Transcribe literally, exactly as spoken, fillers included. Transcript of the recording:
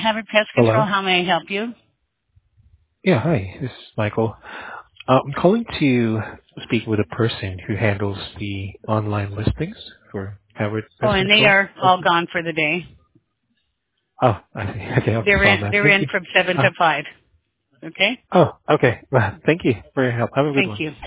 Having Pest Control, Hello? how may I help you? Yeah, hi. This is Michael. Uh, I'm calling to speak with a person who handles the online listings for Howard Oh, Pest and they Control. are all gone for the day. Oh, I see. Okay, I'll They're solve in. that. They're Thank in you. from seven Uh, to five. Okay. oh, okay. Well, thank you for your help. Have a good Thank one. you.